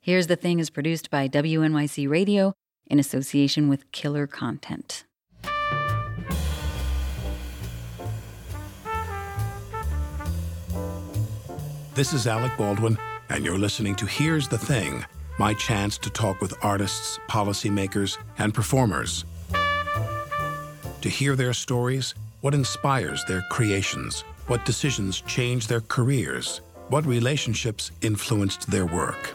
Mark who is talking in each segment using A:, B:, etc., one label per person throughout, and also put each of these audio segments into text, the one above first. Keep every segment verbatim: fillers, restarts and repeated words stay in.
A: Here's the Thing is produced by W N Y C Radio in association with Killer Content.
B: This is Alec Baldwin, and you're listening to Here's the Thing, my chance to talk with artists, policymakers, and performers. To hear their stories, what inspires their creations, what decisions changed their careers, what relationships influenced their work.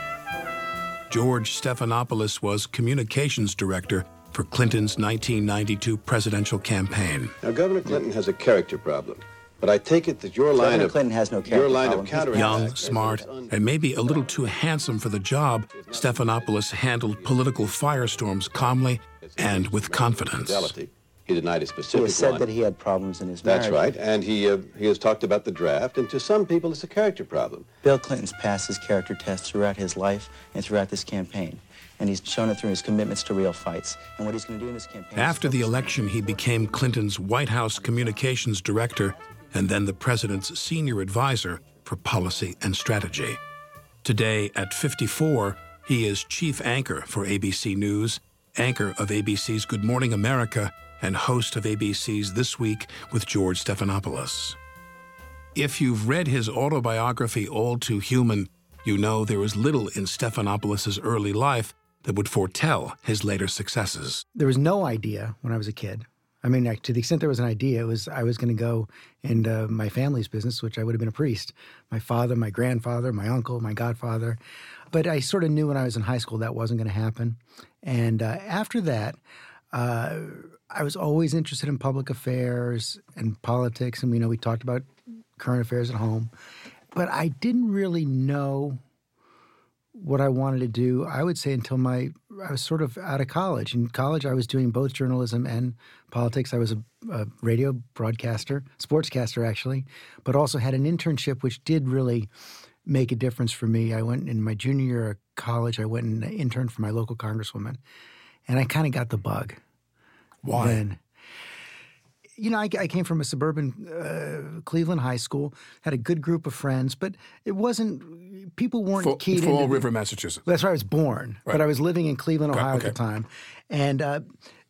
B: George Stephanopoulos was communications director for Clinton's nineteen ninety-two presidential campaign.
C: Now, Governor Clinton has a character problem. But I take it that your line
D: Governor
C: of
D: Clinton has no character
C: your line
D: problem.
C: of counterattack.
B: Young, smart, and maybe a little too handsome for the job, Stephanopoulos handled political firestorms calmly and with confidence.
C: He denied a specific
D: It was said
C: one.
D: that he had problems in his marriage.
C: That's right, and he uh, he has talked about the draft, and to some people it's a character problem.
D: Bill Clinton's passed his character test throughout his life and throughout this campaign. And he's shown it through his commitments to real fights. And what he's going to do in this campaign...
B: After the election, he became Clinton's White House communications director and then the president's senior advisor for policy and strategy. Today, at fifty-four, he is chief anchor for A B C News, anchor of A B C's Good Morning America, and host of A B C's This Week with George Stephanopoulos. If you've read his autobiography, All Too Human, you know there was little in Stephanopoulos' early life that would foretell his later successes.
E: There was no idea when I was a kid. I mean, to the extent there was an idea, it was I was going to go into my family's business, which I would have been a priest. My father, my grandfather, my uncle, my godfather. But I sort of knew when I was in high school that wasn't going to happen. And uh, after that, uh, I was always interested in public affairs and politics. And, you know, we talked about current affairs at home. But I didn't really know what I wanted to do, I would say, until my I was sort of out of college. In college, I was doing both journalism and politics. I was a, a radio broadcaster, sportscaster actually, but also had an internship which did really make a difference for me. I went in my junior year of college, I went and interned for my local congresswoman, and I kind of got the bug.
B: Why?
E: Then, you know, I, I came from a suburban uh, Cleveland high school, had a good group of friends, but it wasn't – people weren't
B: Fall,
E: keyed
B: Fall
E: into –
B: River, Massachusetts.
E: That's where I was born,
B: right.
E: But I was living in Cleveland,
B: Okay,
E: Ohio
B: okay.
E: at the time. And uh,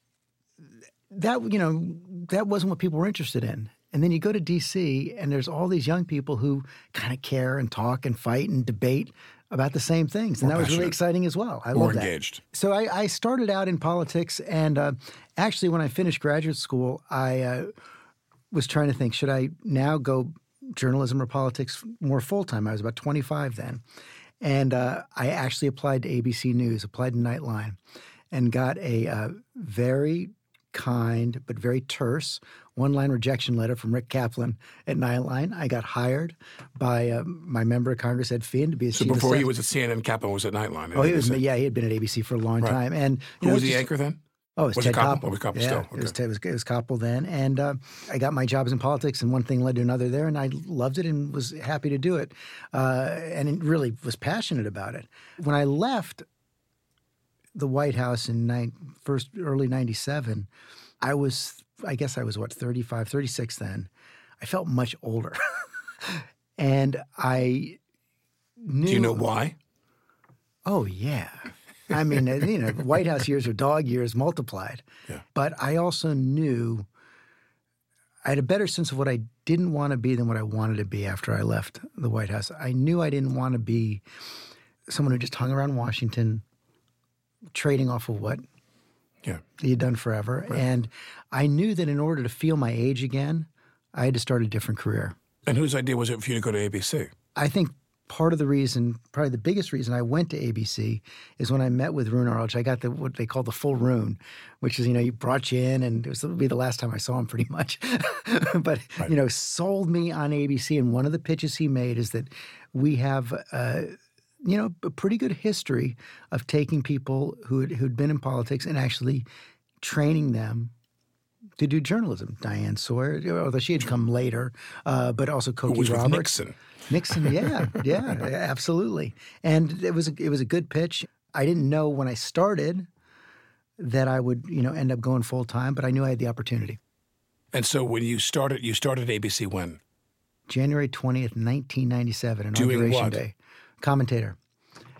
E: that, you know, that wasn't what people were interested in. And then you go to D C and there's all these young people who kind of care and talk and fight and debate about the same things. And
B: More
E: that was really
B: passionate.
E: exciting as well. I
B: More
E: love that.
B: engaged.
E: So I, I started out in politics, and uh, actually when I finished graduate school, I uh, was trying to think, should I now go journalism or politics more full-time? I was about twenty-five then. And uh, I actually applied to A B C News, applied to Nightline, and got a uh, very kind but very terse one-line rejection letter from Rick Kaplan at Nightline. I got hired by uh, my member of Congress, Ed Finn, to be a
B: So
E: chief
B: before
E: of
B: he
E: staff.
B: was at C N N, Kaplan was at Nightline.
E: Oh, he was, yeah, he had been at A B C for a long
B: Right.
E: time. And you
B: Who
E: know,
B: was the
E: just-
B: anchor then?
E: Oh, it was,
B: Was
E: Ted
B: it Koppel?
E: Koppel.
B: Oh, it was Koppel
E: yeah,
B: still.
E: it, was,
B: Okay.
E: it, was, it was Koppel then. And uh, I got my jobs in politics, and one thing led to another there, and I loved it and was happy to do it, uh, and it really was passionate about it. When I left the White House in nine, first early ninety-seven, I was, I guess I was, what, thirty-five, thirty-six then. I felt much older. And I knew—
B: Do you know why?
E: Oh, yeah. I mean, you know, White House years are dog years multiplied.
B: Yeah.
E: But I also knew I had a better sense of what I didn't want to be than what I wanted to be after I left the White House. I knew I didn't want to be someone who just hung around Washington trading off of what
B: Yeah.
E: he had done forever.
B: Right.
E: And I knew that in order to feel my age again, I had to start a different career.
B: And whose idea was it for you to go to A B C?
E: I think part of the reason, probably the biggest reason I went to A B C is when I met with Roone Arledge. I got the what they call the full Roone, which is, you know, he brought you in, and it was, it would be the last time I saw him pretty much. But,
B: Right.
E: you know, sold me on A B C. And one of the pitches he made is that we have, uh, you know, a pretty good history of taking people who had, who'd been in politics and actually training them to do journalism. Diane Sawyer, although she had come later, uh, but also Cokie
B: Who was with
E: Roberts.
B: Nixon.
E: Nixon, yeah, yeah, absolutely. And it was a, it was a good pitch. I didn't know when I started that I would, you know, end up going full time, but I knew I had the opportunity.
B: And so when you started, you started A B C when?
E: January twentieth, nineteen ninety-seven,
B: Doing
E: Inauguration
B: what?
E: Day. Commentator.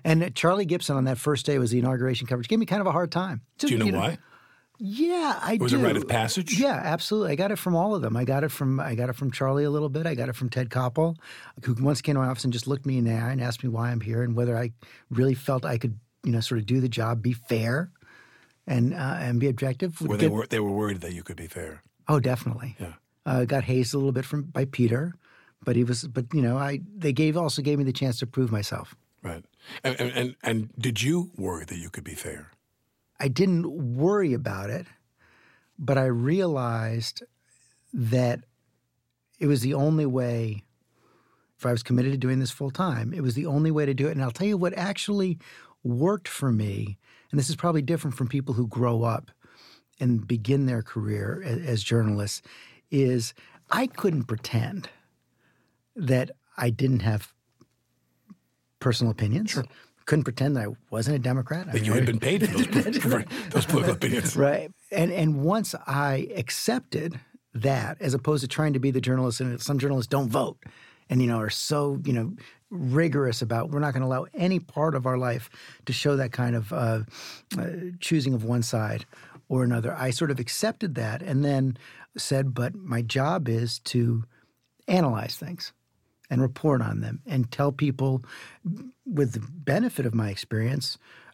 E: And Charlie Gibson on that first day was the inauguration coverage. Gave me kind of a hard time.
B: Do you know, you know why?
E: Yeah, I do.
B: Was it a rite of passage?
E: Yeah, absolutely. I got it from all of them. I got it from I got it from Charlie a little bit. I got it from Ted Koppel, who once came to my office and just looked me in the eye and asked me why I'm here and whether I really felt I could, you know, sort of do the job, be fair, and uh, and be objective.
B: Were they, were, they were worried that you could be fair.
E: Oh, definitely.
B: Yeah.
E: Uh, got hazed a little bit from by Peter, but he was. But you know, I they gave also gave me the chance to prove myself.
B: Right. And and and, and did you worry that you could be fair?
E: I didn't worry about it. But I realized that it was the only way, if I was committed to doing this full time, it was the only way to do it. And I'll tell you what actually worked for me, and this is probably different from people who grow up and begin their career as, as journalists, is I couldn't pretend that I didn't have personal opinions.
B: Sure.
E: Couldn't pretend that I wasn't a Democrat.
B: That I mean, you had been paid for those, for those political opinions.
E: Right. And and once I accepted that, as opposed to trying to be the journalist, and some journalists don't vote and, you know, are so, you know, rigorous about we're not going to allow any part of our life to show that kind of uh, uh, choosing of one side or another. I sort of accepted that and then said, but my job is to analyze things and report on them and tell people with the benefit of my experience,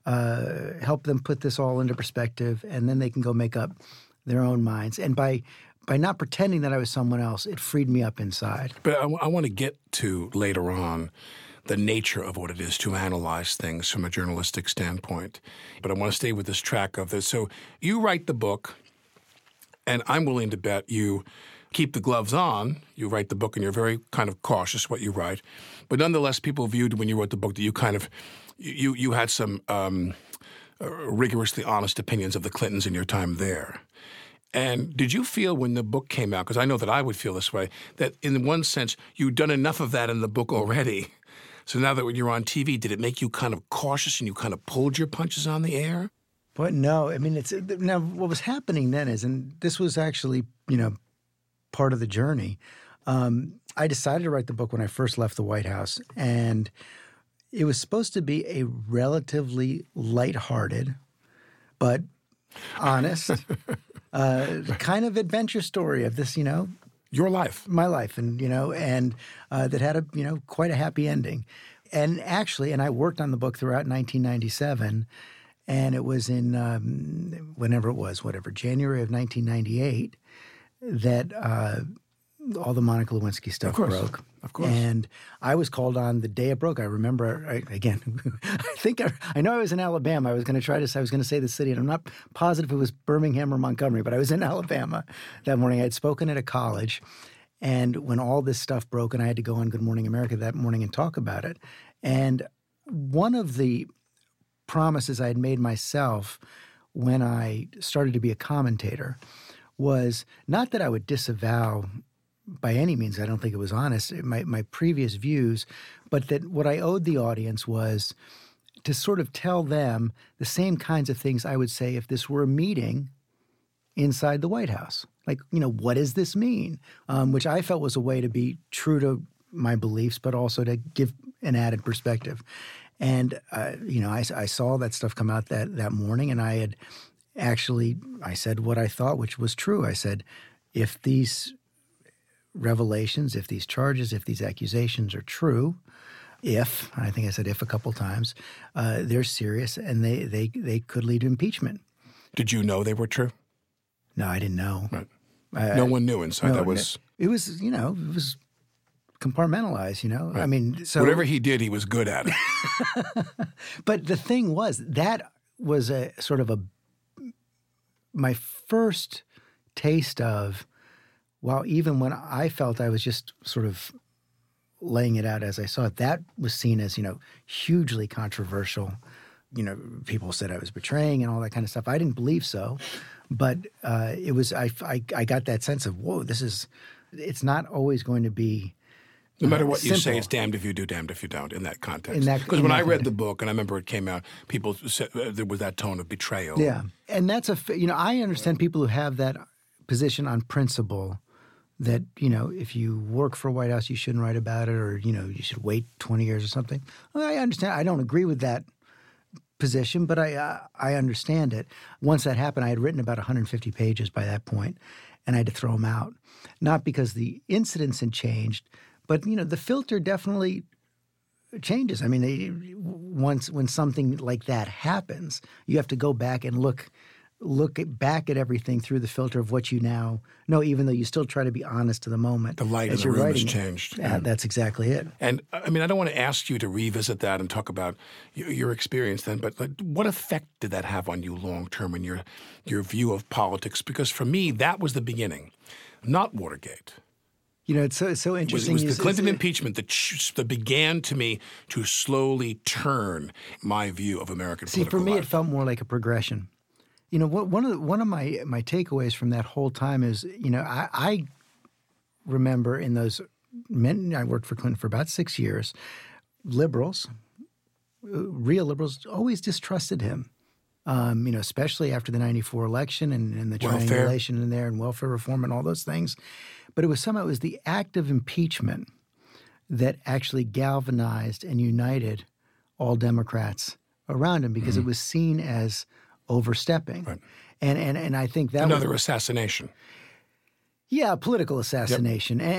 E: uh, help them put this all into perspective, and then they can go make up their own minds. And by by not pretending that I was someone else, it freed me up inside.
B: But I, I want to get to later on the nature of what it is to analyze things from a journalistic standpoint. But I want to stay with this track of this. So you write the book, and I'm willing to bet you keep the gloves on. You write the book and you're very kind of cautious what you write. But nonetheless, people viewed when you wrote the book that you kind of you you had some um, uh, rigorously honest opinions of the Clintons in your time there. And did you feel when the book came out, because I know that I would feel this way, that in one sense you'd done enough of that in the book already. So now that when you're on T V, did it make you kind of cautious and you kind of pulled your punches on the air?
E: But no, I mean, it's now what was happening then is, and this was actually, you know, part of the journey. Um, I decided to write the book when I first left the White House, and it was supposed to be a relatively lighthearted, but honest, uh, kind of adventure story of this, you know,
B: your life,
E: my life, and you know, and uh, that had a you know quite a happy ending. And actually, and I worked on the book throughout nineteen ninety-seven, and it was in um, whenever it was, whatever January of nineteen ninety-eight. That uh, all the Monica Lewinsky stuff
B: of course,
E: broke.
B: Of course.
E: And I was called on the day it broke. I remember, I, again, I think I, I know I was in Alabama. I was going to try to I was going to say the city, and I'm not positive it was Birmingham or Montgomery, but I was in Alabama that morning. I had spoken at a college, and when all this stuff broke, and I had to go on Good Morning America that morning and talk about it. And one of the promises I had made myself when I started to be a commentator was not that I would disavow by any means, I don't think it was honest, my, my previous views, but that what I owed the audience was to sort of tell them the same kinds of things I would say if this were a meeting inside the White House. Like, you know, what does this mean? Um, which I felt was a way to be true to my beliefs, but also to give an added perspective. And, uh, you know, I, I saw that stuff come out that, that morning, and I had actually, I said what I thought, which was true. I said, if these revelations, if these charges, if these accusations are true, if, I think I said if a couple times, uh, they're serious and they, they, they could lead to impeachment.
B: Did you know they were true?
E: No, I didn't know.
B: Right.
E: I,
B: no one knew inside.
E: No,
B: that was
E: it was, you know, it was compartmentalized, you know.
B: Right.
E: I mean, so
B: whatever he did, he was good at it.
E: But the thing was, that was a sort of a my first taste of, well, even when I felt I was just sort of laying it out as I saw it, that was seen as, you know, hugely controversial. You know, people said I was betraying and all that kind of stuff. I didn't believe so, but uh, it was, I, I, I got that sense of, whoa, this is, it's not always going to be
B: No matter what
E: uh, simple.
B: you say, it's damned if you do, damned if you don't in that context.
E: In that-
B: Because
E: in
B: when
E: that
B: I read
E: context.
B: the book, and I remember it came out, people said uh, there was that tone of betrayal.
E: Yeah. And that's a, you know, I understand people who have that position on principle that, you know, if you work for a White House, you shouldn't write about it, or, you know, you should wait twenty years or something. Well, I understand. I don't agree with that position, but I uh, I understand it. Once that happened, I had written about one hundred fifty pages by that point, and I had to throw them out. Not because the incidents had changed, but, you know, the filter definitely changes. I mean, they, once when something like that happens, you have to go back and look look at, back at everything through the filter of what you now know, even though you still try to be honest to the moment.
B: The light in the room has changed.
E: Yeah, that's exactly it.
B: And, I mean, I don't want to ask you to revisit that and talk about your, your experience then, but like, what effect did that have on you long term in your, your view of politics? Because for me, that was the beginning, not Watergate.
E: You know, it's so, it's so interesting.
B: It was, it was the Clinton
E: it's,
B: impeachment that, that began to me to slowly turn my view of American
E: see,
B: political
E: for me,
B: life.
E: it felt more like a progression. You know, one of the, one of my my takeaways from that whole time is, you know, I, I remember in those men. I worked for Clinton for about six years. Liberals, real liberals, always distrusted him. Um, you know, especially after the ninety-four election and, and the
B: Welfare.
E: triangulation in there and welfare reform and all those things. But it was somehow it was the act of impeachment that actually galvanized and united all Democrats around him, because mm-hmm. it was seen as overstepping. Right. And, and and I think that
B: Another
E: was,
B: assassination.
E: Yeah, political assassination. Yep.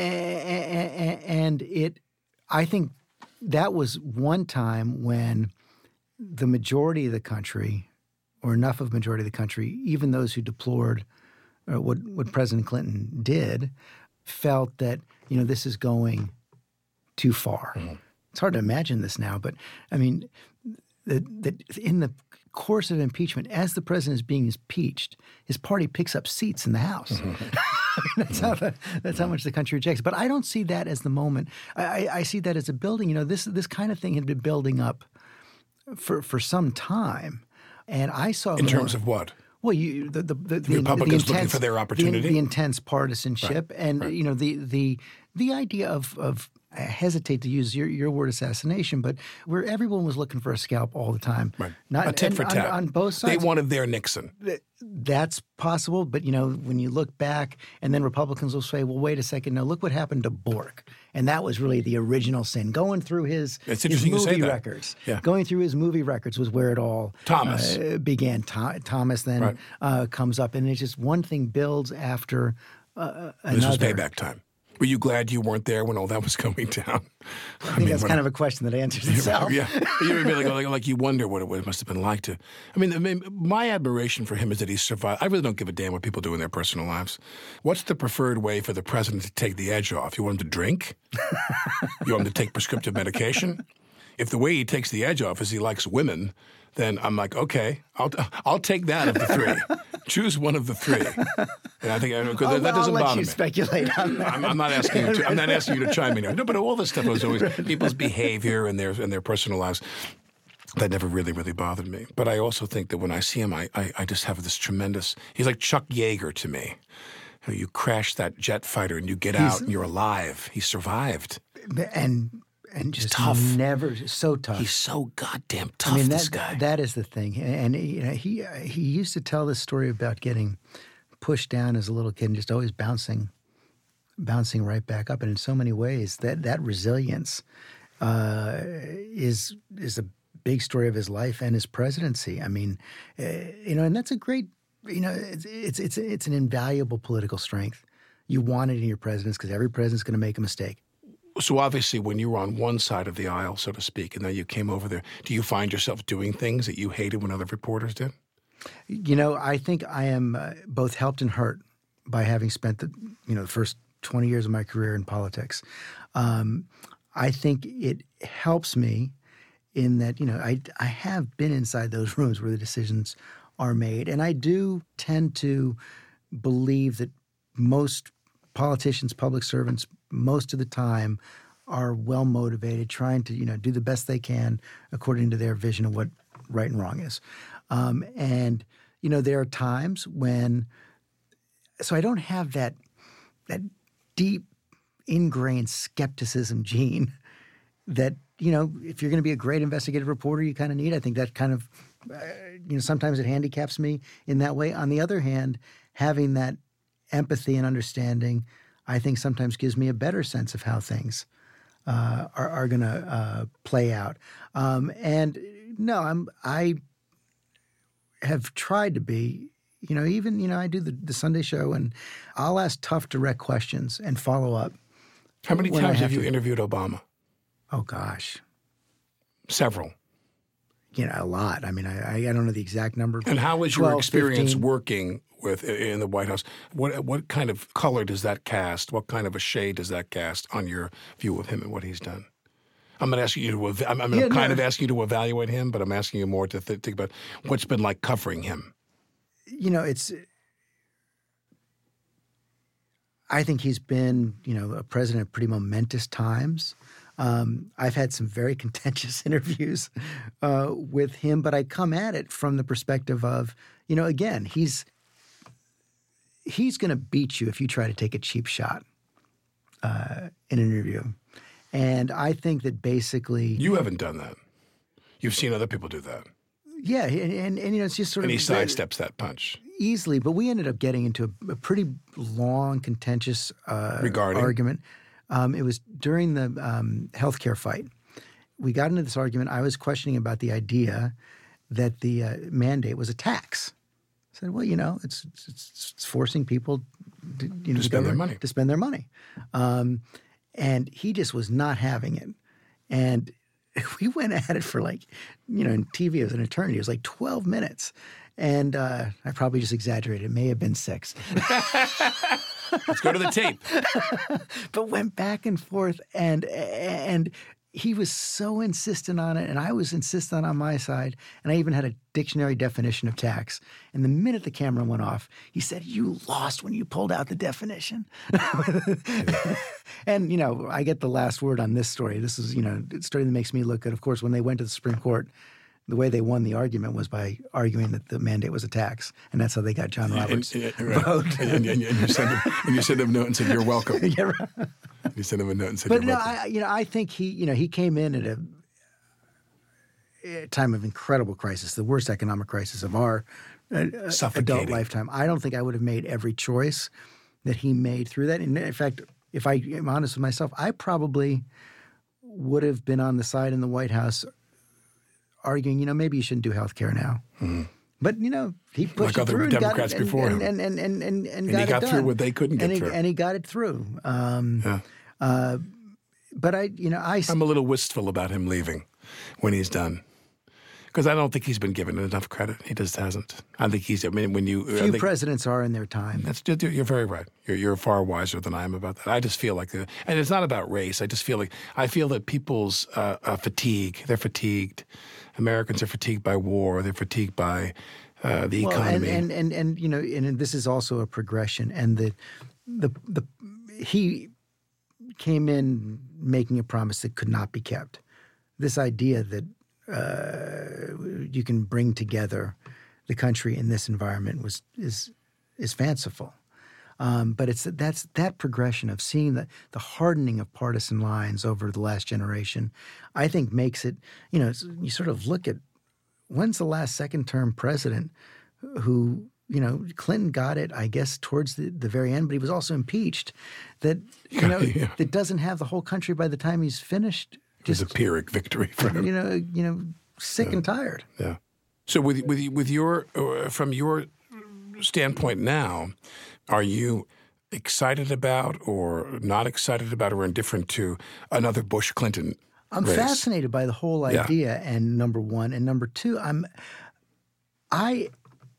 E: And, and it, I think that was one time when the majority of the country, or enough of the majority of the country, even those who deplored uh, what, what President Clinton did, felt that, you know, this is going too far. Mm-hmm. It's hard to imagine this now, but I mean, that, that in the course of impeachment, as the president is being impeached, his party picks up seats in the House. Mm-hmm. I mean, that's how the, that's how much the country rejects. But I don't see that as the moment. I, I see that as a building. You know, this this kind of thing had been building up for for some time, and I saw
B: in more, terms of what.
E: Well, you the the, the,
B: the Republicans
E: the intense,
B: looking for their opportunity,
E: the, the intense partisanship,
B: right.
E: and
B: right.
E: you know the the the idea of of. I hesitate to use your, your word assassination, but where everyone was looking for a scalp all the time.
B: Right.
E: Not,
B: a tit for tat.
E: On, on both sides.
B: They wanted their Nixon.
E: That's possible, but, you know, when you look back, and then Republicans will say, well, wait a second, no, look what happened to Bork. And that was really the original sin. Going through his, his movie records.
B: Yeah.
E: Going through his movie records was where it all
B: Thomas.
E: Uh, began. Th- Thomas then
B: right.
E: uh, comes up, and it's just one thing builds after uh, another.
B: This was payback time. Were you glad you weren't there when all that was going down?
E: I, I think mean, that's kind I, of a question that answers itself.
B: Yeah, you like, like, like you wonder what it, what it must have been like to. I mean, I mean, my admiration for him is that he survived. I really don't give a damn what people do in their personal lives. What's the preferred way for the president to take the edge off? You want him to drink? You want him to take prescriptive medication? If the way he takes the edge off is he likes women, then I'm like, okay, I'll I'll take that of the three. Choose one of the three. And I think because that, that doesn't
E: I'll let
B: bother
E: you
B: me.
E: Speculate on that.
B: I'm, I'm not asking you. To, I'm not asking you to chime in here. No, but all this stuff was always people's behavior and their and their personal lives. That never really, really bothered me. But I also think that when I see him, I I, I just have this tremendous. He's like Chuck Yeager to me. You crash that jet fighter and you get he's, out and you're alive. He survived.
E: And. And just
B: tough.
E: Never so tough.
B: He's so goddamn tough.
E: I mean,
B: this
E: that,
B: guy.
E: That is the thing. And you know, he he used to tell this story about getting pushed down as a little kid and just always bouncing, bouncing right back up. And in so many ways, that that resilience uh, is is a big story of his life and his presidency. I mean, uh, you know, and that's a great. You know, it's it's it's it's an invaluable political strength. You want it in your presidents because every president's going to make a mistake.
B: So obviously when you were on one side of the aisle, so to speak, and then you came over there, do you find yourself doing things that you hated when other reporters did?
E: You know, I think I am uh, both helped and hurt by having spent the, you know, the first twenty years of my career in politics. Um, I think it helps me in that, you know, I, I have been inside those rooms where the decisions are made. And I do tend to believe that most politicians, public servants, most of the time are well motivated, trying to, you know, do the best they can according to their vision of what right and wrong is. Um, and, you know, there are times when, so I don't have that, that deep ingrained skepticism gene that, you know, if you're going to be a great investigative reporter, you kind of need. I think that kind of, uh, you know, sometimes it handicaps me in that way. On the other hand, having that empathy and understanding, I think sometimes gives me a better sense of how things uh, are, are going to uh, play out. Um, and no, I'm I have tried to be, you know, even, you know, I do the, the Sunday show and I'll ask tough, direct questions and follow up.
B: How many
E: when
B: times
E: I
B: have
E: have
B: you
E: to.
B: interviewed Obama?
E: Oh, gosh.
B: Several.
E: You know, a lot. I mean, I, I don't know the exact number.
B: And how was your
E: twelve,
B: experience
E: fifteen.
B: working with in the White House? What what kind of color does that cast? What kind of a shade does that cast on your view of him and what he's done? I'm not asking you to. Ev- I'm, I'm
E: Yeah,
B: kind
E: no.
B: of asking you to evaluate him, but I'm asking you more to th- think about what's been like covering him.
E: You know, it's. I think he's been, you know, a president at pretty momentous times. Um, I've had some very contentious interviews uh, with him, but I come at it from the perspective of, you know, again, he's he's going to beat you if you try to take a cheap shot uh, in an interview. And I think that basically...
B: You haven't done that. You've seen other people do that.
E: Yeah, and, and, and you know, it's just sort
B: And
E: of...
B: he sidesteps that punch.
E: Easily, but we ended up getting into a, a pretty long, contentious uh,
B: Regarding?
E: argument. Um, it was during the um, healthcare fight. We got into this argument. I was questioning about the idea that the uh, mandate was a tax. I said, well, you know, it's it's, it's forcing people to, you know,
B: To spend their money.
E: To spend their money. Um, and he just was not having it. And we went at it for like, you know, in T V as an attorney, it was like twelve minutes. And uh, I probably just exaggerated. It may have been six.
B: Let's go to the tape.
E: But went back and forth, and and he was so insistent on it, and I was insistent on my side, and I even had a dictionary definition of tax. And the minute the camera went off, he said, "You lost when you pulled out the definition." Yeah. And, you know, I get the last word on this story. This is, you know, a story that makes me look good. Of course, when they went to the Supreme Court, the way they won the argument was by arguing that the mandate was a tax, and that's how they got John Roberts'
B: and, and, right.
E: vote.
B: And, and, and, you sent him, and you sent him a note and said, "You're welcome."
E: Yeah, right.
B: You sent him a note and said,
E: But
B: "You're
E: no,
B: welcome."
E: I, you know, I think he, you know, he came in at a, a time of incredible crisis, the worst economic crisis of our uh,
B: Suffocating.
E: adult lifetime. I don't think I would have made every choice that he made through that. And in fact, if I am honest with myself, I probably would have been on the side in the White House arguing, you know, maybe you shouldn't do health care now. Mm-hmm. But, you know, he pushed
B: Like
E: it
B: other
E: through and
B: Democrats
E: got it,
B: before
E: and,
B: him.
E: And, and, and, and, and,
B: And
E: got
B: he got
E: it
B: through
E: done.
B: what they couldn't get
E: and he,
B: through.
E: And he got it through. Um,
B: Yeah.
E: uh, but I, you know, I...
B: I'm a little wistful about him leaving when he's done. Because I don't think he's been given enough credit. He just hasn't. I think he's, I mean, when you... I
E: Few
B: think,
E: presidents are in their time.
B: That's, you're very right. You're, you're far wiser than I am about that. I just feel like, the, and it's not about race. I just feel like, I feel that people's uh, uh, fatigue, they're fatigued. Americans are fatigued by war. They're fatigued by uh, the
E: well,
B: economy.
E: And, and, and, and, you know, and this is also a progression. And the, the, the, he came in making a promise that could not be kept. This idea that uh, you can bring together the country in this environment was is is fanciful. Um, but it's that's that progression of seeing the, the hardening of partisan lines over the last generation, I think makes it, you know, you sort of look at when's the last second-term president who, you know, Clinton got it, I guess, towards the, the very end, but he was also impeached, that, you know,
B: yeah.
E: that doesn't have the whole country by the time he's finished.
B: It was a Pyrrhic victory for him.
E: You know, you know, sick
B: yeah.
E: and tired.
B: Yeah. So with with with your uh, from your standpoint now, are you excited about or not excited about or indifferent to another Bush-Clinton
E: I'm
B: race?
E: fascinated by the whole idea, yeah. and number one. And number two, I'm I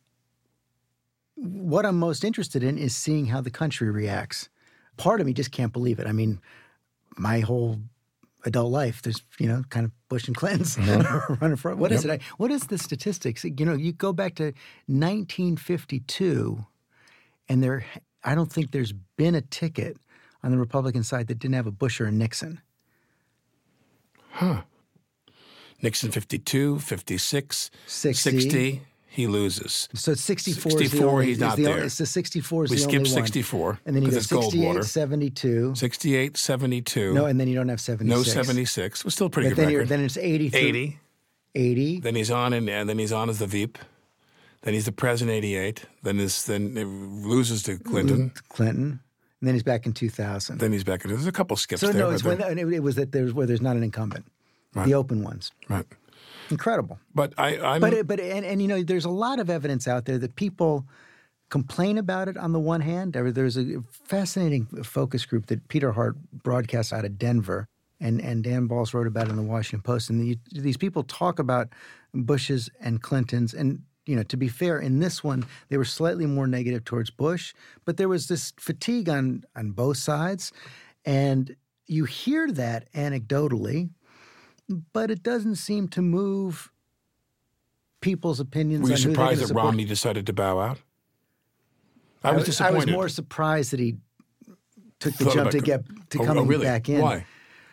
E: what I'm most interested in is seeing how the country reacts. Part of me just can't believe it. I mean, my whole adult life, there's, you know, kind of Bush and Clinton's mm-hmm. running for what yep. is it? I, what is the statistics? You know, you go back to nineteen fifty-two, and there, I don't think there's been a ticket on the Republican side that didn't have a Bush or a Nixon.
B: Huh. Nixon fifty-two, fifty-six,
E: sixty.
B: sixty. He loses.
E: So it's sixty-four.
B: sixty-four,
E: is the only,
B: he's not
E: the
B: there.
E: Only, it's the sixty-four is
B: we
E: the only one.
B: skip sixty-four.
E: And then you go
B: it's Goldwater.
E: sixty-eight, seventy-two.
B: sixty-eight, seventy-two.
E: No, and then you don't have seventy-six.
B: No seventy-six. Was still a pretty
E: but
B: good
E: then,
B: record.
E: Then it's eighty.
B: eighty.
E: eighty.
B: Then he's on, and, and then he's on as the Veep. Then he's the president, eighty-eight. Then his, then it loses to Clinton.
E: Clinton. And then he's back in two thousand.
B: Then he's back in. There's a couple skips
E: so
B: there.
E: no, it's when, it, it was that there's where there's not an incumbent.
B: Right.
E: The open ones.
B: Right.
E: Incredible.
B: But I, I'm.
E: But but and, and you know, there's a lot of evidence out there that people complain about it on the one hand. There, there's a fascinating focus group that Peter Hart broadcasts out of Denver, and, and Dan Balls wrote about it in the Washington Post. And the, these people talk about Bush's and Clinton's. And, you know, to be fair, in this one, they were slightly more negative towards Bush. But there was this fatigue on, on both sides. And you hear that anecdotally, but it doesn't seem to move people's opinions.
B: Were you
E: on who
B: surprised that
E: support.
B: Romney decided to bow out? I was
E: I,
B: disappointed.
E: I was more surprised that he took the
B: Thought
E: jump
B: about-
E: to get to
B: Oh,
E: coming
B: oh, really?
E: back in.
B: Why?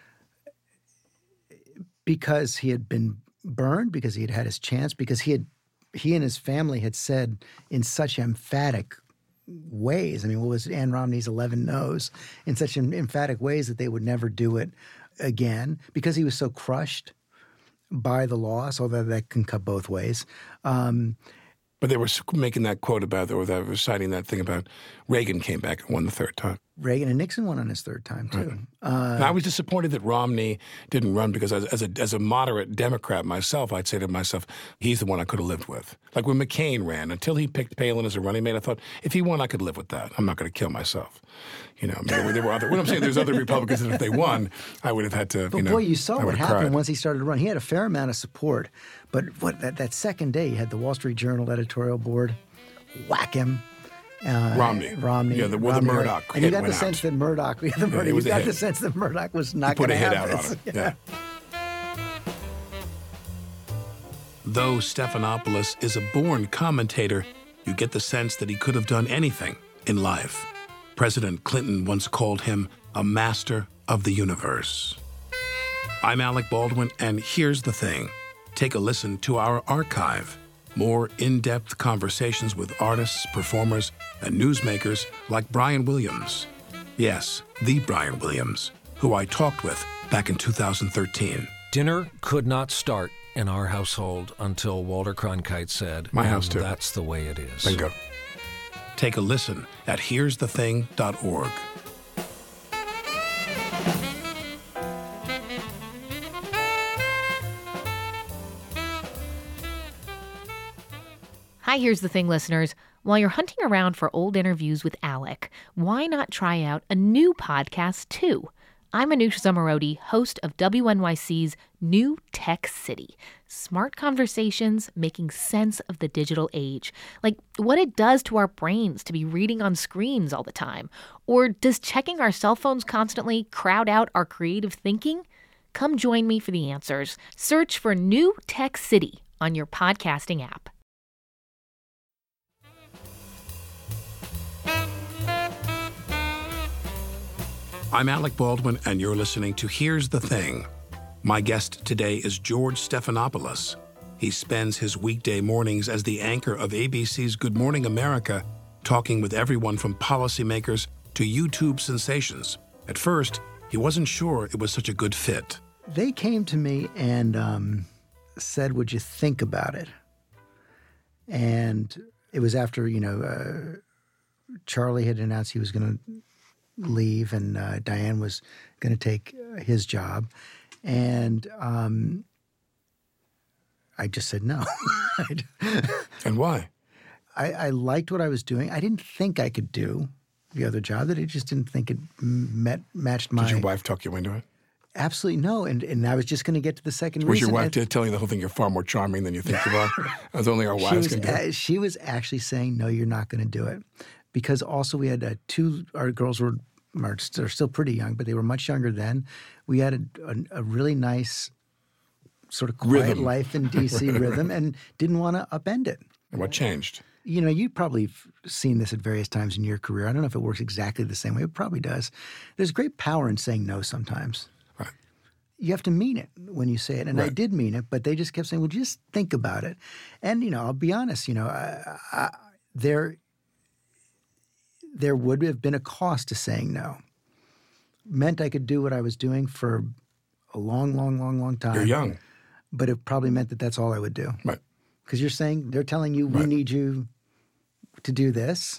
E: Because he had been burned, because he had had his chance, because he had he and his family had said in such emphatic ways. I mean, what was it? Ann Romney's eleven no's in such emphatic ways that they would never do it again because he was so crushed by the loss, although that can cut both ways. Um,
B: But they were making that quote about, or they were citing that thing about Reagan came back and won the third time.
E: Reagan and Nixon won on his third time, too.
B: Right.
E: Uh,
B: And I was disappointed that Romney didn't run because as, as, a, as a moderate Democrat myself, I'd say to myself, he's the one I could have lived with. Like when McCain ran, until he picked Palin as a running mate, I thought, if he won, I could live with that. I'm not going to kill myself. You know, I mean, there, were, there were other, what I'm saying, there's other Republicans that if they won, I would have had to,
E: But
B: you know.
E: boy, you saw
B: I
E: what
B: would have
E: happened
B: cried.
E: once he started to run. He had a fair amount of support. But what that, that second day, you had the Wall Street Journal editorial board whack him. Uh,
B: Romney.
E: Romney.
B: Yeah, the, well, the
E: Romney,
B: Murdoch
E: And you
B: hit
E: got the
B: went
E: sense
B: out.
E: that Murdoch, yeah, the Murdoch,
B: it was
E: you
B: a
E: got
B: hit.
E: the sense that Murdoch was
B: He
E: not
B: put
E: going
B: a
E: to
B: hit
E: have
B: out
E: this.
B: on it. Yeah. Though Stephanopoulos is a born commentator, you get the sense that he could have done anything in life. President Clinton once called him a master of the universe. I'm Alec Baldwin, and here's the thing. Take a listen to our archive. More in-depth conversations with artists, performers, and newsmakers like Brian Williams. Yes, the Brian Williams, who I talked with back in two thousand thirteen.
F: Dinner could not start in our household until Walter Cronkite said,
B: My
F: "And
B: house, too."
F: that's the way it is."
B: Bingo. Take a listen at here's the thing dot org.
G: Hi, Here's the Thing, listeners. While you're hunting around for old interviews with Alec, why not try out a new podcast, too? I'm Anoush Zamarodi, host of W N Y C's New Tech City. Smart conversations making sense of the digital age. Like what it does to our brains to be reading on screens all the time. Or does checking our cell phones constantly crowd out our creative thinking? Come join me for the answers. Search for New Tech City on your podcasting app.
B: I'm Alec Baldwin, and you're listening to Here's the Thing. My guest today is George Stephanopoulos. He spends his weekday mornings as the anchor of A B C's Good Morning America, talking with everyone from policymakers to YouTube sensations. At first, he wasn't sure it was such a good fit.
E: They came to me and um, said, would you think about it? And it was after, you know, uh, Charlie had announced he was going to leave and uh, Diane was going to take uh, his job. And um, I just said no.
B: And why?
E: I, I liked what I was doing. I didn't think I could do the other job. That I just didn't think it met matched my.
B: Did your wife talk you into it?
E: Absolutely no. And and I was just going to get to the second
B: Was
E: reason.
B: your wife
E: And
B: t- telling you the whole thing? You're far more charming than you think you are. As only our
E: she
B: wives
E: was,
B: can do.
E: uh, she was actually saying, no, you're not going to do it. Because also we had uh, two, our girls were, are st- are still pretty young, but they were much younger then. We had a, a, a really nice sort of quiet
B: Rhythm.
E: life in D C rhythm and didn't want to upend it.
B: And what changed?
E: You know, you've probably f- seen this at various times in your career. I don't know if it works exactly the same way. It probably does. There's great power in saying no sometimes.
B: Right.
E: You have to mean it when you say it. And I
B: Right.
E: did mean it, but they just kept saying, well, just think about it. And, you know, I'll be honest, you know, I, I, there, there would have been a cost to saying no. Meant I could do what I was doing for a long, long, long, long time.
B: You're young.
E: But it probably meant that that's all I would do.
B: Right.
E: Because you're saying, they're telling you, we
B: Right.
E: need you to do this.
B: Right.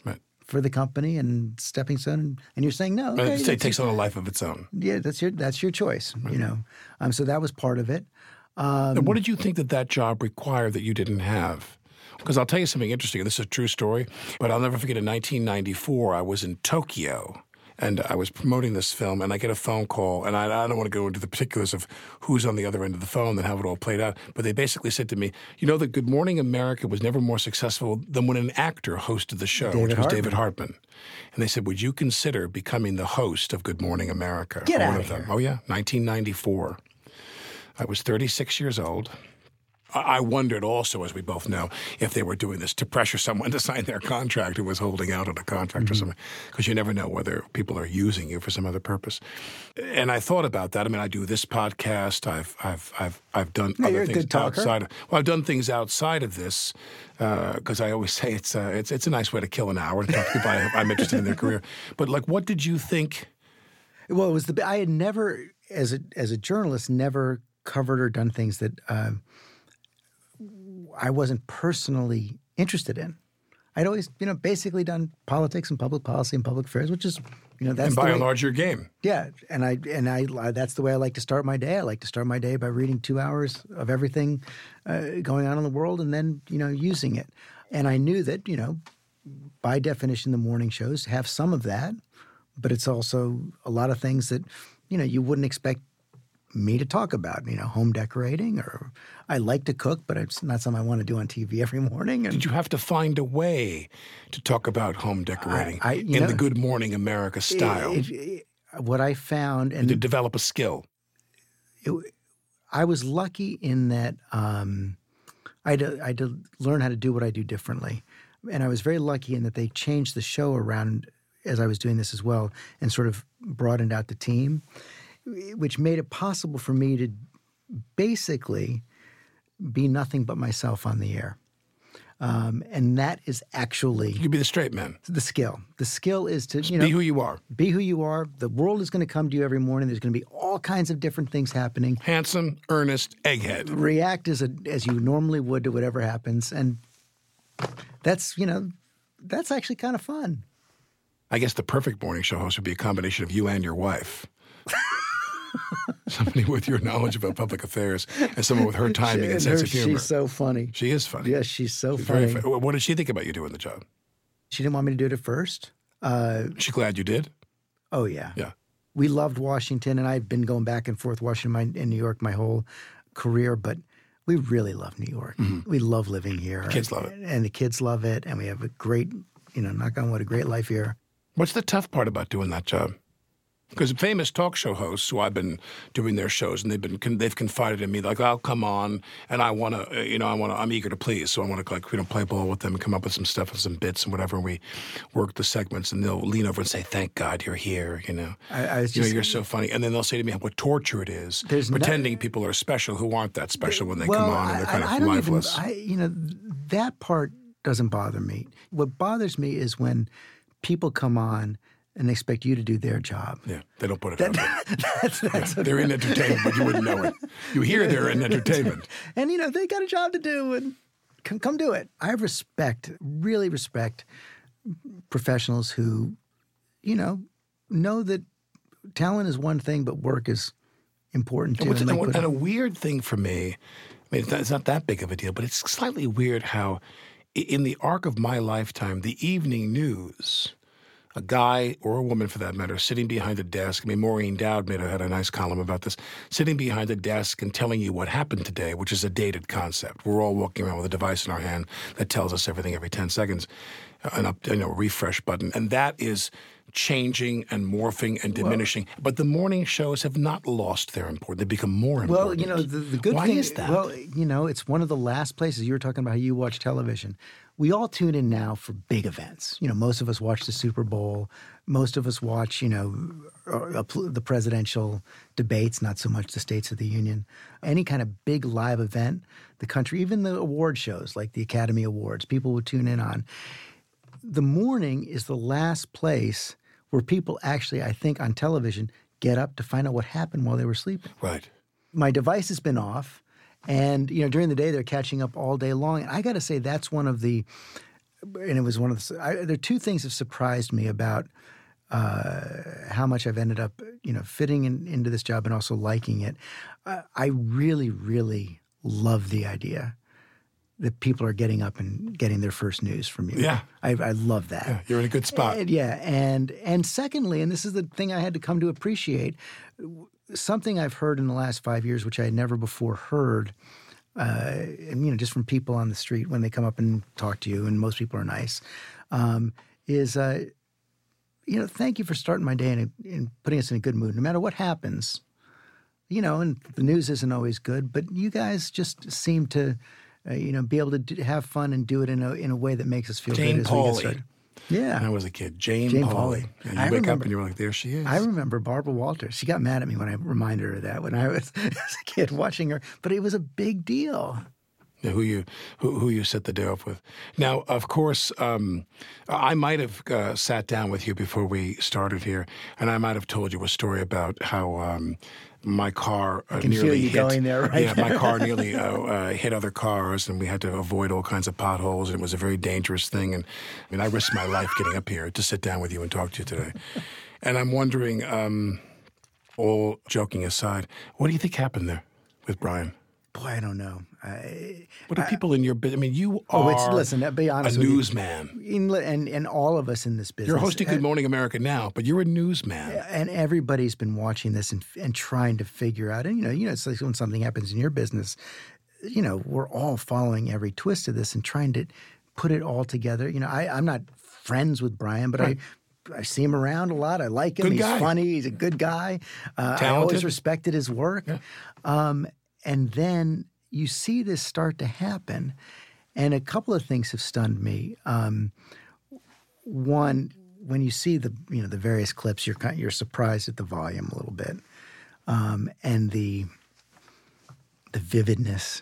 E: for the company and stepping stone, and, and you're saying no. Okay,
B: it takes on a life of its own.
E: Yeah, that's your that's your choice. Right. You know, um, so that was part of it.
B: Um, and what did you think that that job required that you didn't have? Because I'll tell you something interesting. This is a true story, but I'll never forget. In nineteen ninety-four, I was in Tokyo. And I was promoting this film, and I get a phone call, and I, I don't want to go into the particulars of who's on the other end of the phone and how it all played out, but they basically said to me, you know that Good Morning America was never more successful than when an actor hosted the show,
E: David
B: which was
E: Hartman.
B: David Hartman. And they said, would you consider becoming the host of Good Morning America?
E: Get
B: One
E: out
B: of
E: of
B: them.
E: here.
B: Oh, yeah, nineteen ninety-four. I was thirty-six years old. I wondered also, as we both know, if they were doing this to pressure someone to sign their contract who was holding out on a contract mm-hmm. or something, because you never know whether people are using you for some other purpose. And I thought about that. I mean, I do this podcast. I've I've I've I've done
E: yeah,
B: other
E: you're
B: things
E: a good talker.
B: outside. Of, well, I've done things outside of this because uh, I always say it's uh, it's it's a nice way to kill an hour to talk to people I, I'm interested in their career. But like, what did you think?
E: Well, it was the I had never, as a as a journalist, never covered or done things that. Uh, I wasn't personally interested in. I'd always, you know, basically done politics and public policy and public affairs, which is, you know, that's
B: and by
E: the way,
B: and large your game.
E: Yeah, and I and I that's the way I like to start my day. I like to start my day by reading two hours of everything uh, going on in the world, and then you know using it. And I knew that you know, by definition, the morning shows have some of that, but it's also a lot of things that you know you wouldn't expect me to talk about, you know, home decorating, or I like to cook, but it's not something I want to do on T V every morning. And
B: did you have to find a way to talk about home decorating
E: I, I,
B: in
E: know,
B: the Good Morning America style?
E: It, it, it, what I found, and
B: to develop a skill.
E: It, I was lucky in that um, I, had to, I had to learn how to do what I do differently, and I was very lucky in that they changed the show around as I was doing this as well, and sort of broadened out the team, which made it possible for me to basically be nothing but myself on the air. Um, and that is actually...
B: You could be the straight man.
E: The skill. The skill is to,
B: Just
E: you know...
B: be who you are.
E: Be who you are. The world is going to come to you every morning. There's going to be all kinds of different things happening.
B: Handsome, earnest, egghead.
E: React as, a, as you normally would to whatever happens. And that's, you know, that's actually kind of fun.
B: I guess the perfect morning show host would be a combination of you and your wife. Somebody with your knowledge about public affairs and someone with her timing and, and sense
E: her,
B: of humor.
E: She's so funny.
B: She is funny.
E: Yes, she's so
B: she's
E: funny.
B: Very funny. What did she think about you doing the job?
E: She didn't want me to do it at first. Uh,
B: she glad you did?
E: Oh, yeah.
B: Yeah.
E: We loved Washington, and I've been going back and forth Washington my, in New York my whole career, but we really love New York.
B: Mm-hmm.
E: We love living here.
B: The kids love it.
E: And the kids love it, and we have a great, you know, knock on wood, a great life here.
B: What's the tough part about doing that job? Because famous talk show hosts who I've been doing their shows, and they've been they've confided in me, like, I'll come on and I want to, you know, I want to, I'm eager to please, so I want to, like, you know, play ball with them and come up with some stuff and some bits and whatever. And we work the segments, and they'll lean over and say, "Thank God you're here," you know.
E: I, I was
B: you
E: just,
B: know, you're so funny, and then they'll say to me what torture it is, pretending no, people are special who aren't that special when they
E: well,
B: come on and they're kind
E: I,
B: of
E: I don't
B: lifeless.
E: Even, I, you know, that part doesn't bother me. What bothers me is when people come on and they expect you to do their job.
B: Yeah, they don't put it
E: that,
B: out there.
E: That's, that's
B: yeah, they're in entertainment, but you wouldn't know it. You hear they're in entertainment.
E: And, you know, they got a job to do, and come, come do it. I respect, really respect professionals who, you know, know that talent is one thing, but work is important too.
B: And,
E: and,
B: and,
E: and
B: a weird thing for me, I mean, it's not, it's not that big of a deal, but it's slightly weird how in the arc of my lifetime, the evening news... a guy or a woman, for that matter, sitting behind a desk. I mean, Maureen Dowd made a, had a nice column about this. Sitting behind a desk and telling you what happened today, which is a dated concept. We're all walking around with a device in our hand that tells us everything every ten seconds, an up, you know, refresh button, and that is changing and morphing and diminishing. Well, but the morning shows have not lost their importance; they become more important.
E: Well, you know, the, the good
B: Why
E: thing
B: is that?
E: Well, you know, it's one of the last places you were talking about how you watch television. We all tune in now for big events. You know, most of us watch the Super Bowl. Most of us watch, you know, the presidential debates, not so much the States of the Union. Any kind of big live event, the country, even the award shows like the Academy Awards, people would tune in on. The morning is the last place where people actually, I think, on television get up to find out what happened while they were sleeping.
B: Right.
E: My device has been off. And, you know, during the day, they're catching up all day long. And I got to say, that's one of the and it was one of the, I, there are two things that surprised me about uh, how much I've ended up, you know, fitting in, into this job and also liking it. Uh, I really, really love the idea that people are getting up and getting their first news from you.
B: Yeah.
E: I, I love that.
B: Yeah, you're in a good spot.
E: And, yeah. And, and secondly, and this is the thing I had to come to appreciate, something I've heard in the last five years, which I had never before heard, uh, and, you know, just from people on the street when they come up and talk to you, and most people are nice, um, is, uh, you know, thank you for starting my day and, and putting us in a good mood. No matter what happens, you know, and the news isn't always good, but you guys just seem to, uh, you know, be able to do, have fun and do it in a in a way that makes us feel
B: Jane
E: good as we get
B: Pauley.
E: started. Yeah.
B: When I was a kid, Jane,
E: Jane
B: Pauley.
E: Pauley.
B: And you
E: I
B: wake
E: remember,
B: up and you're like, there she is.
E: I remember Barbara Walters. She got mad at me when I reminded her of that when I was as a kid watching her, but it was a big deal.
B: Yeah, who you who, who you set the day off with. Now, of course, um, I might have uh, sat down with you before we started here, and I might have told you a story about how um, my car uh,
E: I can
B: nearly
E: feel you
B: hit.
E: going there, right?
B: Yeah, my car nearly uh, uh, hit other cars, and we had to avoid all kinds of potholes, and it was a very dangerous thing. And I mean, I risked my life getting up here to sit down with you and talk to you today. And I'm wondering, um, all joking aside, what do you think happened there with Brian?
E: Boy, I don't know. I,
B: What are people in your business? I mean, you
E: oh,
B: are
E: it's, listen, to be honest
B: a
E: with you,
B: newsman.
E: in- and and all of us in this business.
B: You're hosting Good Morning America now, but you're a newsman.
E: And everybody's been watching this and, and trying to figure out. And, you know, you know, it's like when something happens in your business, you know, we're all following every twist of this and trying to put it all together. You know, I, I'm not friends with Brian, but
B: Right.
E: I I see him around a lot. I like him.
B: Good
E: He's
B: guy.
E: funny. He's a good guy. Uh, I
B: Talented.
E: always respected his work.
B: Yeah.
E: Um, and then you see this start to happen, and a couple of things have stunned me. Um, one, when you see the you know the various clips, you're kind, you're surprised at the volume a little bit, um, and the the vividness.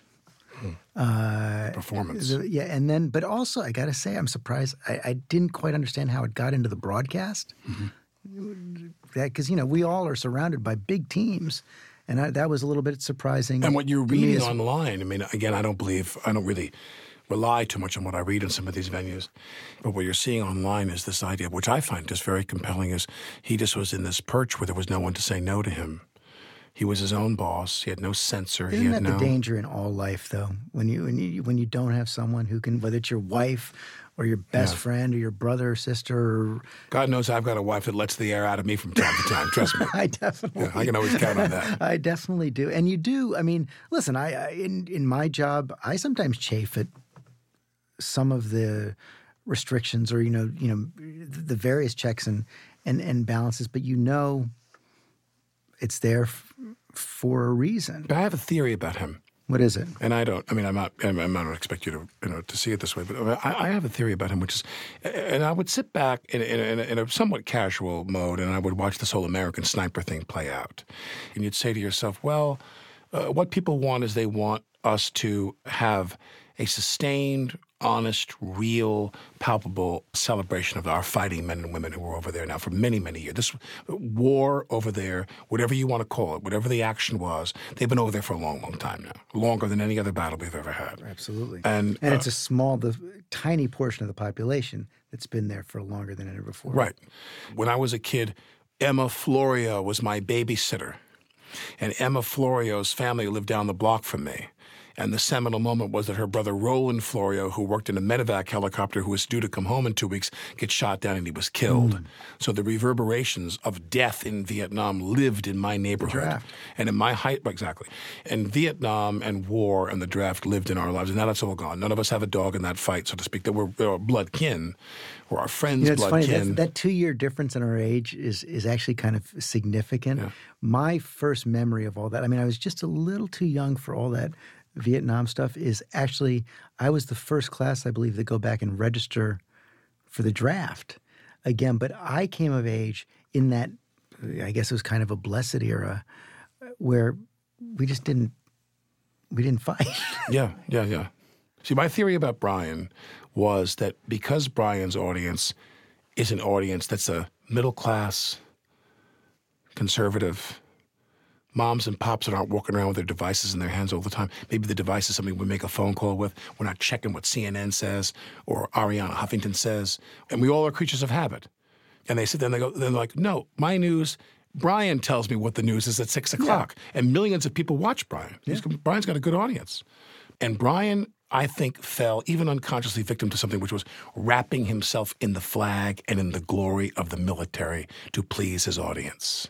E: Uh,
B: Performance.
E: the- yeah, and then, but also, I got to say, I'm surprised. I, I didn't quite understand how it got into the broadcast.
B: Mm-hmm.
E: That because you know we all are surrounded by big teams, and I, that was a little bit surprising.
B: And what you're
E: to me
B: reading
E: as-
B: online, I mean, again, I don't believe, I don't really rely too much on what I read in some of these venues. But what you're seeing online is this idea, which I find just very compelling, is he just was in this perch where there was no one to say no to him. He was his own boss. He had no censor.
E: Isn't
B: he had
E: that
B: no.
E: the danger in all life, though? When you when you when you don't have someone who can, whether it's your wife or your best
B: Yeah.
E: friend or your brother or sister, or
B: God knows I've got a wife that lets the air out of me from time to time. Trust me.
E: I definitely,
B: Yeah, I can always count on that.
E: I definitely do, and you do. I mean, listen, I, I in in my job, I sometimes chafe at some of the restrictions, or you know, you know, the various checks and and, and balances, but you know, it's there f- for a reason.
B: But I have a theory about him.
E: What is it?
B: And I don't. I mean, I'm not. I'm, I'm not expect you to, you know, to see it this way. But I, I have a theory about him, which is, and I would sit back in, in, in, a, in a somewhat casual mode, and I would watch this whole American Sniper thing play out. And you'd say to yourself, well, uh, what people want is they want us to have a sustained, honest, real, palpable celebration of our fighting men and women who were over there now for many, many years. This war over there, whatever you want to call it, whatever the action was, they've been over there for a long, long time now, longer than any other battle we've ever had.
E: Absolutely.
B: And,
E: and
B: uh,
E: it's a small, the tiny portion of the population that's been there for longer than ever before.
B: Right. When I was a kid, Emma Florio was my babysitter. And Emma Florio's family lived down the block from me. And the seminal moment was that her brother Roland Florio, who worked in a medevac helicopter, who was due to come home in two weeks, gets shot down and he was killed. Mm. So the reverberations of death in Vietnam lived in my neighborhood.
E: The draft.
B: And in my height, exactly. And Vietnam and war and the draft lived in our lives. And now that's all gone. None of us have a dog in that fight, so to speak. That we're, we're blood kin. We're our friends'
E: You know, it's
B: blood
E: funny,
B: kin.
E: that, that two-year difference in our age is is actually kind of significant.
B: Yeah.
E: My first memory of all that, I mean, I was just a little too young for all that Vietnam stuff, is actually I was the first class, I believe, to go back and register for the draft again. But I came of age in that, I guess it was kind of a blessed era where we just didn't, we didn't fight.
B: Yeah, yeah, yeah. See, my theory about Brian was that because Brian's audience is an audience that's a middle class, conservative, moms and pops that aren't walking around with their devices in their hands all the time. Maybe the device is something we make a phone call with. We're not checking what C N N says or Ariana Huffington says. And we all are creatures of habit. And they sit there and they go, they're like, no, my news, Brian tells me what the news is at six o'clock. Yeah. And millions of people watch Brian. Yeah. He's, Brian's got a good audience. And Brian, I think, fell, even unconsciously, victim to something which was wrapping himself in the flag and in the glory of the military to please his audience.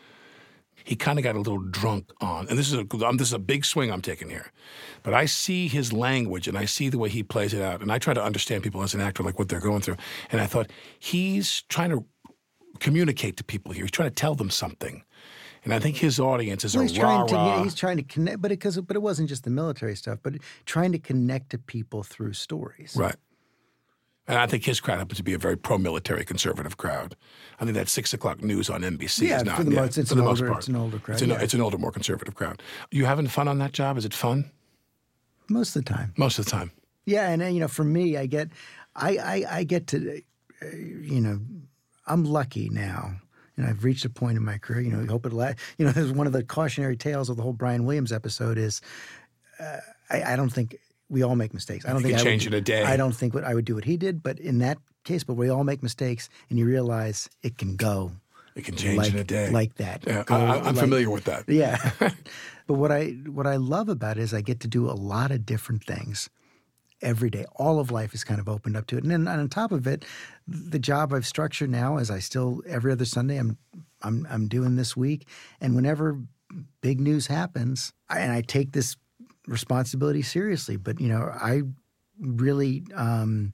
B: He kind of got a little drunk on, and this is a this is a big swing I'm taking here, but I see his language and I see the way he plays it out, and I try to understand people as an actor, like what they're going through. And I thought, he's trying to communicate to people here. He's trying to tell them something. And I think his audience is
E: well,
B: a
E: he's trying
B: rah-rah.
E: to, he's trying to connect, but because but it wasn't just the military stuff, but trying to connect to people through stories.
B: Right. And I think his crowd happens to be a very pro-military conservative crowd. I think that six o'clock news on N B C
E: yeah,
B: is not.
E: For the,
B: yeah,
E: most, it's
B: for the
E: an
B: most
E: older,
B: part.
E: It's an older crowd.
B: It's an,
E: yeah.
B: it's an older, more conservative crowd. You having fun on that job? Is it fun?
E: Most of the time.
B: Most of the time.
E: Yeah, and you know, for me, I get, I, I, I get to, uh, you know, I'm lucky now. And I've reached a point in my career, you know, I hope it lasts. You know, there's one of the cautionary tales of the whole Brian Williams episode is uh, I, I don't think we all make mistakes. I don't
B: you
E: think
B: can
E: I
B: change
E: would,
B: in a day.
E: I don't think what I would do what he did, but in that case, but we all make mistakes, and you realize it can go.
B: It can change
E: like,
B: in a day.
E: Like that.
B: Yeah,
E: go,
B: I, I'm
E: like,
B: familiar with that.
E: Yeah. But what I what I love about it is I get to do a lot of different things every day. All of life is kind of opened up to it. And then on top of it, the job I've structured now is I still, every other Sunday, I'm I'm I'm doing this week. And whenever big news happens, I, and I take this responsibility seriously, but, you know, I really um,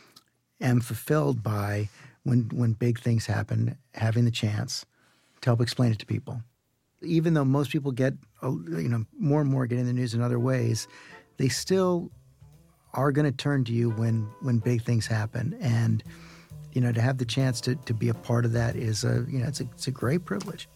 E: am fulfilled by when when big things happen, having the chance to help explain it to people. Even though most people get, you know, more and more getting the news in other ways, they still are going to turn to you when when big things happen. And, you know, to have the chance to to be a part of that is a, you know, it's a, it's a great privilege.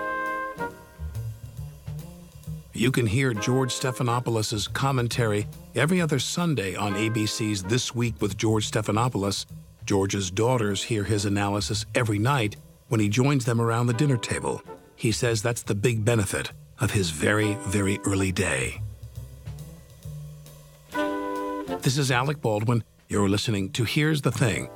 B: You can hear George Stephanopoulos' commentary every other Sunday on A B C's This Week with George Stephanopoulos. George's daughters hear his analysis every night when he joins them around the dinner table. He says that's the big benefit of his very, very early day. This is Alec Baldwin. You're listening to Here's the Thing.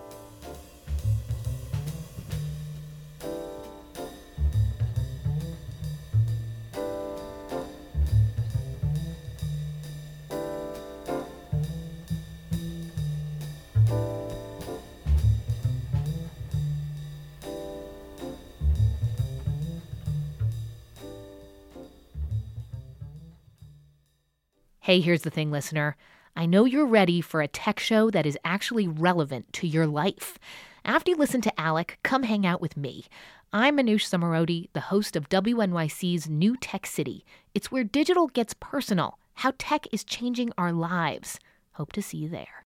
G: Hey, here's the thing, listener. I know you're ready for a tech show that is actually relevant to your life. After you listen to Alec, come hang out with me. I'm Manoush Zomorodi, the host of W N Y C's New Tech City. It's where digital gets personal, how tech is changing our lives. Hope to see you there.